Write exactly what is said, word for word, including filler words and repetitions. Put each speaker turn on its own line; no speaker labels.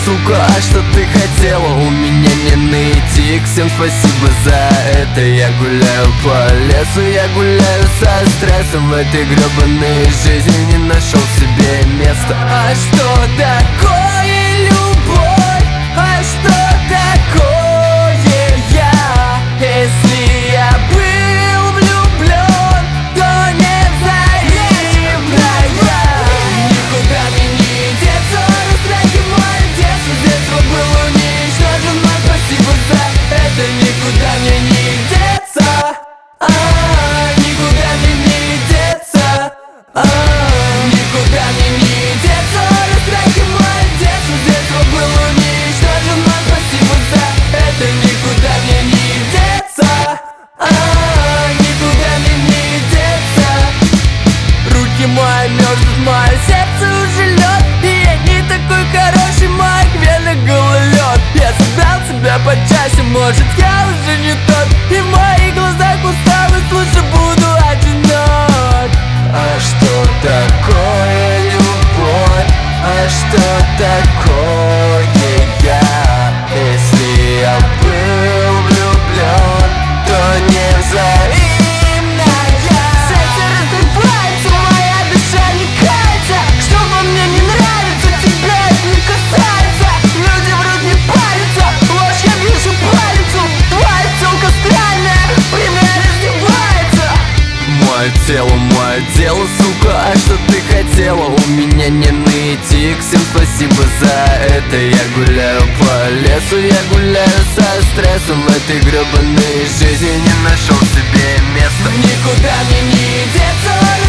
сука, а что ты хотела? У меня не найти. Всем спасибо за это. Я гуляю по лесу, я гуляю со стрессом. В этой гребаной жизни не нашел себе места. А что такое любовь? А что такое я? Если я был влюблен, то не взаимная. Никуда мне не деться, растраки мое детство. С детства был уничтожен, но спасибо за это. Никуда мне не деться, а, никуда мне не деться, а, никуда мне не деться. Растраки мое детство. С детства был уничтожен, но спасибо за это. Никуда мне не деться, а, никуда мне не деться. Руки мои мерзнут, мое сердце уже лед. И я не такой хороший, моих венах гололед. Я собрал себя по часе, может я уже не тот. И в моих глазах усталость, лучше буду одинок. А что такое любовь? А что такое я? Если я был влюблен, то не взаимная. Сердце разрывается, моя душа не кается. Что во мне не нравится, тебя это не касается. Люди врут, не парятся, ложь я вижу по лицу. Твоя телка странная, при мне раздевается. Мое тело, мое дело, сука, а что ты хотела? У меня не найти. Всем спасибо за это. Я гуляю по лесу, я гуляю со стрессом. В этой гребаной жизни не нашел себе места. Никуда мне не деться.